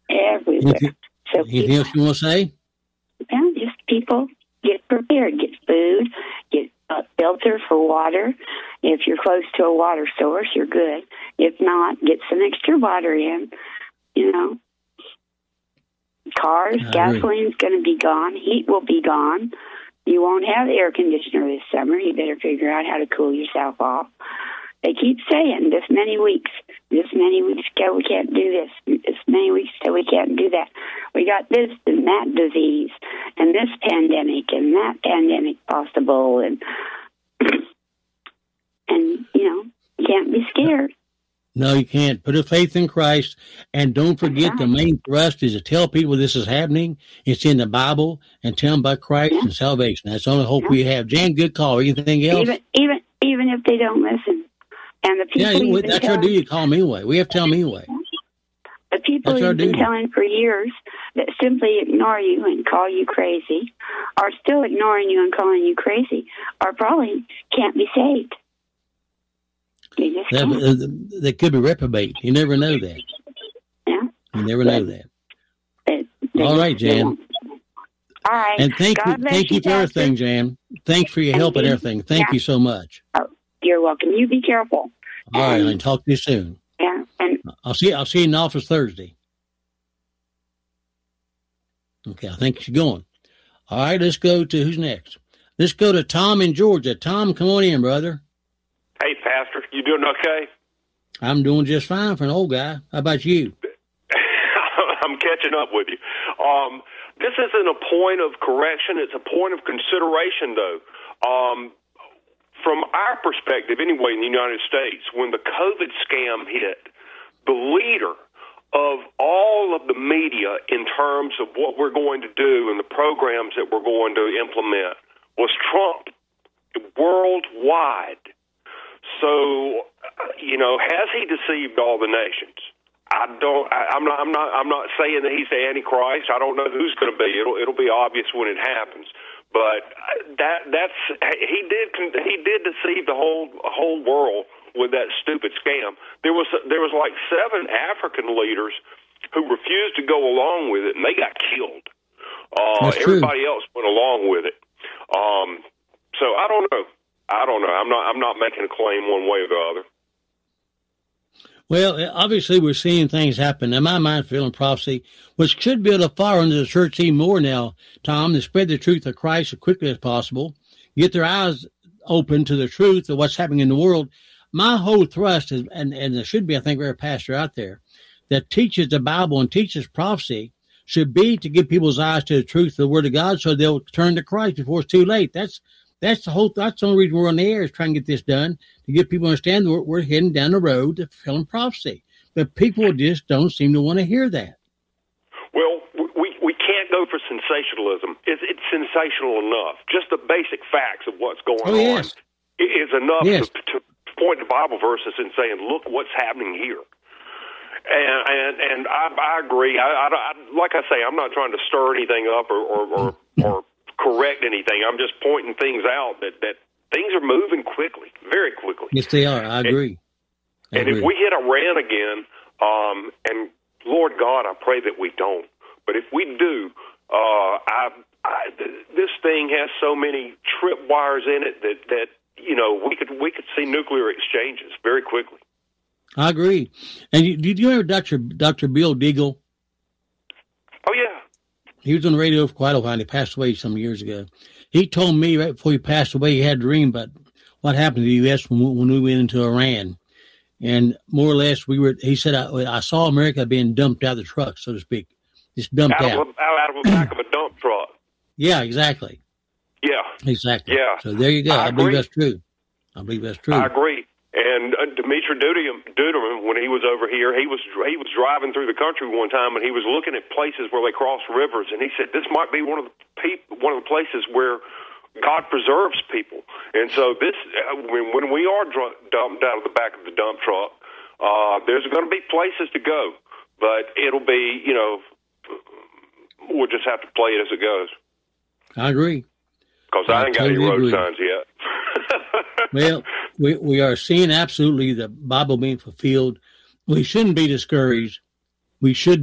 everywhere. So anything else you want to say? Yeah, just people get prepared, get food, get filter for water. If you're close to a water source, you're good. If not, get some extra water in. You know, cars, gasoline's going to be gone. Heat will be gone. You won't have air conditioner this summer. You better figure out how to cool yourself off. They keep saying this many weeks ago we can't do this. This many weeks ago we can't do that. We got this and that disease and this pandemic and that pandemic possible and you know, you can't be scared. No, you can't. Put a faith in Christ, and don't forget the main thrust is to tell people this is happening. It's in the Bible, and tell them about Christ and salvation. That's the only hope we have. Jan, good call. Anything else? Even if they don't listen. And the people that's our duty to call them anyway. We have to tell them anyway. The people you've been telling for years that simply ignore you and call you crazy, are still ignoring you and calling you crazy, are probably can't be saved. They could be reprobate. You never know that. Yeah. You never know that. All right, Jan. All right. And thank you for everything, Jan. Thanks for your help and everything. Thank you so much. Oh, you're welcome. You be careful. All right, and talk to you soon. Yeah. And I'll see you in the office Thursday. Okay, I think she's going. All right, let's go to who's next. Let's go to Tom in Georgia. Tom, come on in, brother. Hey, Pastor, you doing okay? I'm doing just fine for an old guy. How about you? I'm catching up with you. This isn't a point of correction. It's a point of consideration, though. From our perspective, anyway, in the United States, when the COVID scam hit, the leader of all of the media in terms of what we're going to do and the programs that we're going to implement was Trump worldwide. So, you know, has he deceived all the nations? I'm not saying that he's the Antichrist. I don't know who's going to be. It'll be obvious when it happens. But he did deceive the whole world with that stupid scam. There was like 7 African leaders who refused to go along with it, and they got killed. Everybody else went along with it. So I don't know. I'm not making a claim one way or the other. Well, obviously we're seeing things happen. In my mind, fulfilling prophecy, which should build a fire under the church even more now, Tom, to spread the truth of Christ as quickly as possible, get their eyes open to the truth of what's happening in the world. My whole thrust is, and there should be, I think, every pastor out there that teaches the Bible and teaches prophecy, should be to get people's eyes to the truth of the Word of God so they'll turn to Christ before it's too late. That's the only reason we're on the air, is trying to get this done, to get people to understand that we're heading down the road to fulfilling prophecy. But people just don't seem to want to hear that. Well, we can't go for sensationalism. It's sensational enough. Just the basic facts of what's going on is enough to point to Bible verses and saying, look what's happening here. And I agree. I like I say, I'm not trying to stir anything up or correct anything. I'm just pointing things out that things are moving quickly, very quickly. Yes, they are. I agree. And if we hit Iran again, and Lord God, I pray that we don't. But if we do, this thing has so many tripwires in it that you know we could see nuclear exchanges very quickly. I agree. And did you ever Dr. Bill Deagle? Oh yeah. He was on the radio for quite a while, and he passed away some years ago. He told me right before he passed away, he had a dream about what happened to the U.S. when we went into Iran. And more or less, he said, I saw America being dumped out of the truck, so to speak. Just dumped out. Out of the back of a dump truck. Yeah, exactly. Yeah. Exactly. Yeah. So there you go. I believe that's true. I agree. And Dimitri Duderman, when he was over here, he was driving through the country one time, and he was looking at places where they cross rivers, and he said this might be one of the places where God preserves people. And so this, when we are dumped out of the back of the dump truck, there's going to be places to go, but it'll be, you know, we'll just have to play it as it goes. I agree. Because I ain't got any road signs yet. Well, we are seeing absolutely the Bible being fulfilled. We shouldn't be discouraged. We should be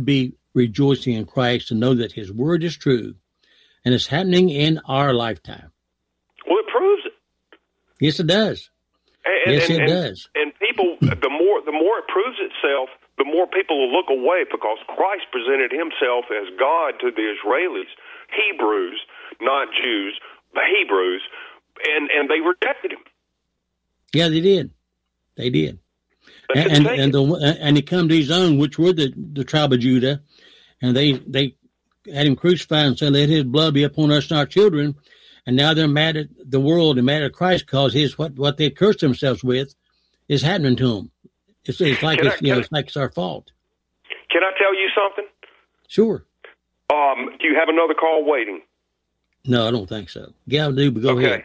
rejoicing in Christ to know that his word is true, and it's happening in our lifetime. Well, it proves it. Yes, it does. It does. And people, the more it proves itself, the more people will look away, because Christ presented himself as God to the Israelis, Hebrews, not Jews, the Hebrews, and they rejected him. Yeah, they did. They did. And he come to his own, which were the tribe of Judah, and they had him crucified and said, "Let his blood be upon us and our children." And now they're mad at the world and mad at Christ because what they cursed themselves with is happening to them. It's like it's our fault. Can I tell you something? Sure. Do you have another call waiting? No, I don't think so. Yeah, I do, but go ahead.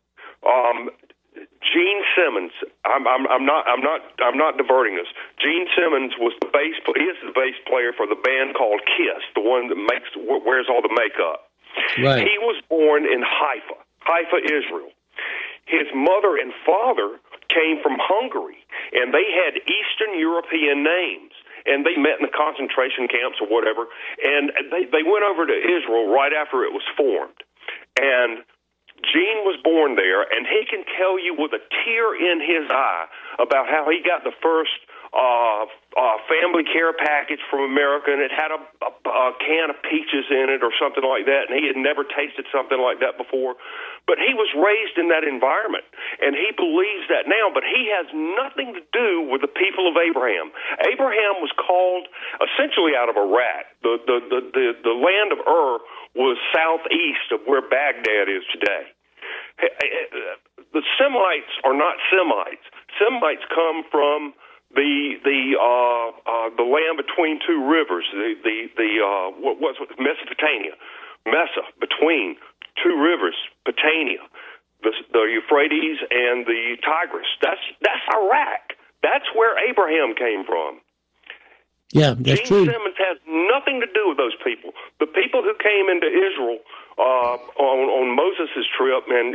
Gene Simmons. I'm not diverting us. Gene Simmons is the bass player for the band called Kiss, the one that wears all the makeup. Right. He was born in Haifa, Israel. His mother and father came from Hungary, and they had Eastern European names, and they met in the concentration camps or whatever, and they went over to Israel right after it was formed. And Gene was born there, and he can tell you with a tear in his eye about how he got the first family care package from America, and it had a can of peaches in it or something like that, and he had never tasted something like that before. But he was raised in that environment, and he believes that now, but he has nothing to do with the people of Abraham. Abraham was called essentially out of Iraq. The land of Ur was southeast of where Baghdad is today. The Semites are not Semites. Semites come from the land between two rivers, what's Mesopotamia, between two rivers, Patania, the Euphrates and the Tigris. That's Iraq. That's where Abraham came from. Yeah, that's true. Gene Simmons has nothing to do with those people. The people who came into Israel on Moses' trip and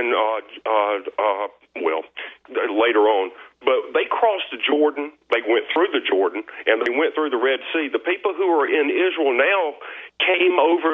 later on, but they crossed the Jordan. They went through the Jordan, and they went through the Red Sea. The people who are in Israel now came over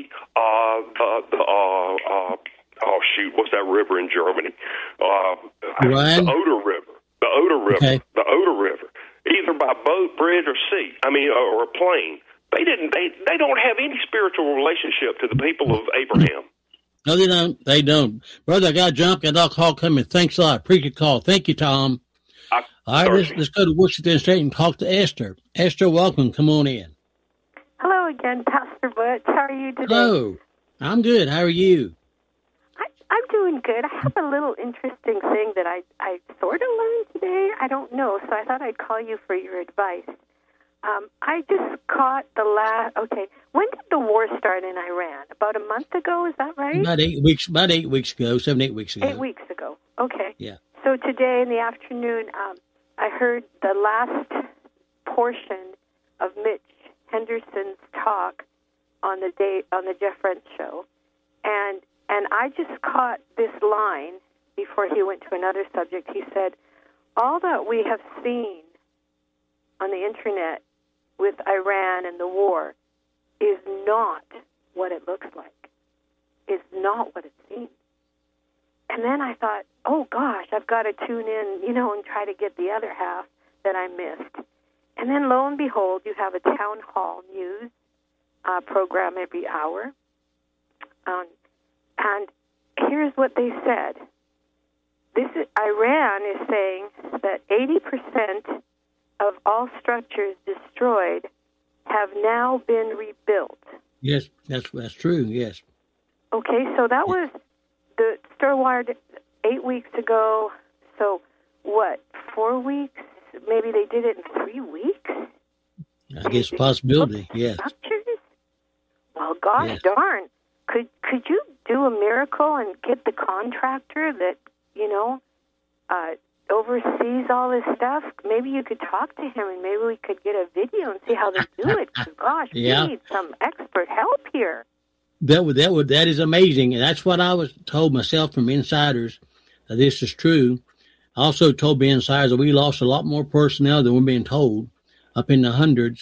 what's that river in Germany? The Oder River. The Oder River. Okay. The Oder River. Either by boat, bridge, or sea. Or a plane. They don't have any spiritual relationship to the people of Abraham. No, they don't. They don't. Brother, I got to jump. Got a call coming. Thanks a lot. Appreciate the call. Thank you, Tom. All right, let's go to Washington State and talk to Esther. Esther, welcome. Come on in. Hello again, Pastor Butch. How are you today? Hello. I'm good. How are you? I'm doing good. I have a little interesting thing that I sort of learned today. I don't know, so I thought I'd call you for your advice. I just caught when did the war start in Iran? About a month ago, is that right? About 8 weeks ago, 7, 8 weeks ago. 8 weeks ago, okay. Yeah. So today in the afternoon, I heard the last portion of Mitch Henderson's talk on the Jeff Rense show, and I just caught this line before he went to another subject. He said, all that we have seen on the internet with Iran and the war is not what it looks like. Is not what it seems. And then I thought, oh gosh, I've got to tune in, and try to get the other half that I missed. And then lo and behold, you have a town hall news program every hour. And here's what they said. Iran is saying that 80% of all structures destroyed have now been rebuilt. Yes, that's true, yes. Okay, so that was the Star-Wired 8 weeks ago. So, 4 weeks? Maybe they did it in 3 weeks? I guess possibility, yes. Structures? Well, gosh darn. Could you do a miracle and get the contractor that, oversees all this stuff? Maybe you could talk to him and maybe we could get a video and see how they do it. Gosh, we need some expert help here. That is amazing. And that's what I was told myself from insiders, that this is true. I also told the insiders that we lost a lot more personnel than we're being told, up in the hundreds.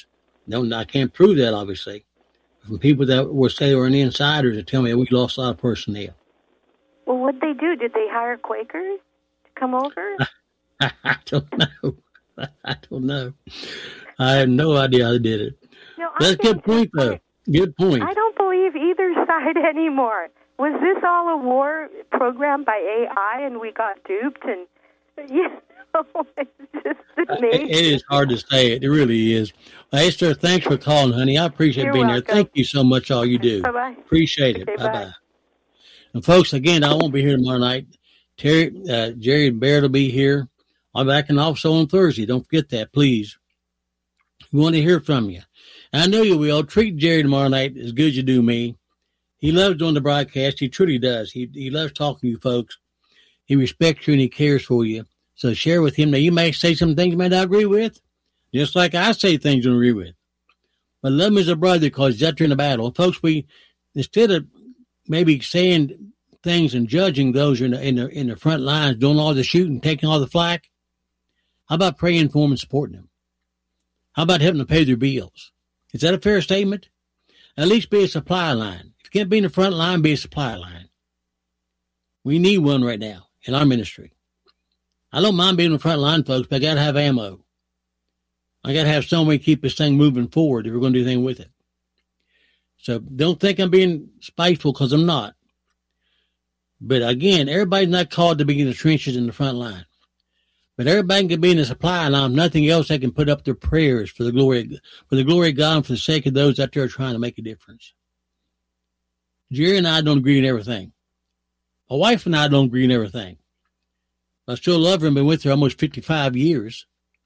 No, I can't prove that, obviously. From people that were say were insiders that tell me we lost a lot of personnel. Well, what'd they do? Did they hire Quakers to come over? I don't know. I don't know. I have no idea how they did it. No, that's a good point, though. Good point. I don't believe either side anymore. Was this all a war program by AI and we got duped? And, you know, it's just the name. It is hard to say. It really is. Well, Esther, thanks for calling, honey. I appreciate You're being welcome. there. Thank you so much, all you do. Bye-bye. Appreciate it. Okay, Bye-bye. bye. And, folks, again, I won't be here tomorrow night. Jerry Baird will be here. I'll be back in the office on Thursday. Don't forget that, please. We want to hear from you. And I know you will. Treat Jerry tomorrow night as good as you do me. He loves doing the broadcast. He truly does. He loves talking to you folks. He respects you and he cares for you. So share with him. Now, you may say some things you may not agree with, just like I say things I don't agree with. But love him as a brother because he's out there in the battle. And folks, we, instead of maybe saying things and judging those in the front lines, doing all the shooting, taking all the flack, how about praying for them and supporting them? How about helping them pay their bills? Is that a fair statement? At least be a supply line. If you can't be in the front line, be a supply line. We need one right now in our ministry. I don't mind being in the front line, folks, but I got to have ammo. I got to have some way to keep this thing moving forward if we're going to do anything with it. So don't think I'm being spiteful because I'm not. But again, everybody's not called to be in the trenches in the front line. But everybody can be in the supply line. Nothing else, they can put up their prayers for the glory of God and for the sake of those out there trying to make a difference. Jerry and I don't agree on everything. My wife and I don't agree on everything. I still love her and been with her almost 55 years.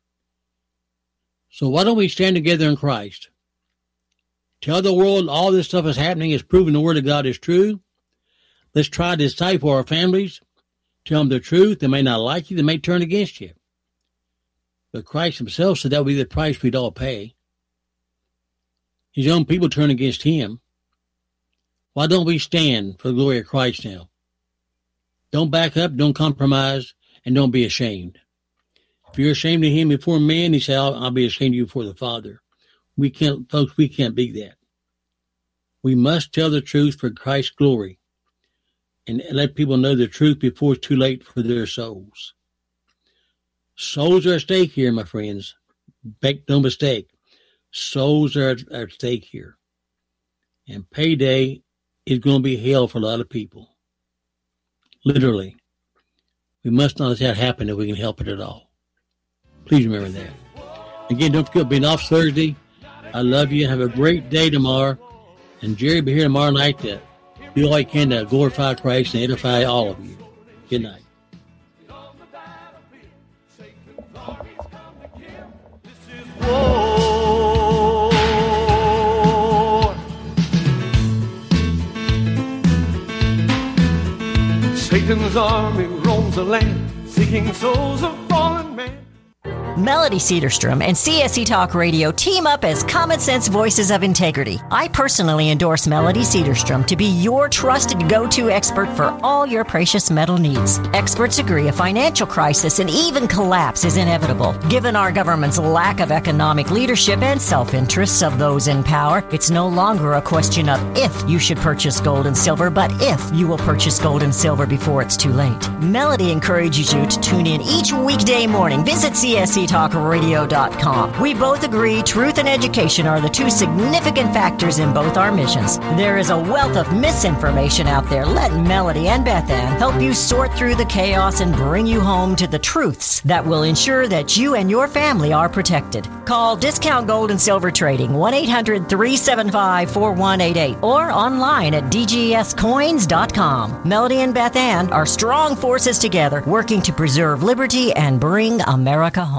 So why don't we stand together in Christ? Tell the world all this stuff is happening is proving the Word of God is true. Let's try to disciple our families. Tell them the truth. They may not like you. They may turn against you. But Christ himself said that would be the price we'd all pay. His own people turn against him. Why don't we stand for the glory of Christ now? Don't back up, don't compromise, and don't be ashamed. If you're ashamed of him before men, he said, I'll be ashamed of you before the Father. We can't be that. We must tell the truth for Christ's glory. And let people know the truth before it's too late for their souls. Souls are at stake here, my friends. Make no mistake. Souls are at stake here. And payday is going to be hell for a lot of people. Literally. We must not let that happen if we can help it at all. Please remember that. Again, don't forget being off Thursday. I love you. Have a great day tomorrow. And Jerry will be here tomorrow night to do all you can to glorify Christ and edify all of you. Good night. Satan's army roams the land, seeking souls of fallen men. Melody Cedarstrom and CSC Talk Radio team up as common sense voices of integrity. I personally endorse Melody Cedarstrom to be your trusted go-to expert for all your precious metal needs. Experts agree a financial crisis and even collapse is inevitable. Given our government's lack of economic leadership and self-interests of those in power, it's no longer a question of if you should purchase gold and silver, but if you will purchase gold and silver before it's too late. Melody encourages you to tune in each weekday morning. Visit CSCTalkRadio.com. We both agree truth and education are the two significant factors in both our missions. There is a wealth of misinformation out there. Let Melody and Beth Ann help you sort through the chaos and bring you home to the truths that will ensure that you and your family are protected. Call Discount Gold and Silver Trading 1-800-375-4188 or online at dgscoins.com. Melody and Beth Ann are strong forces together working to preserve liberty and bring America home.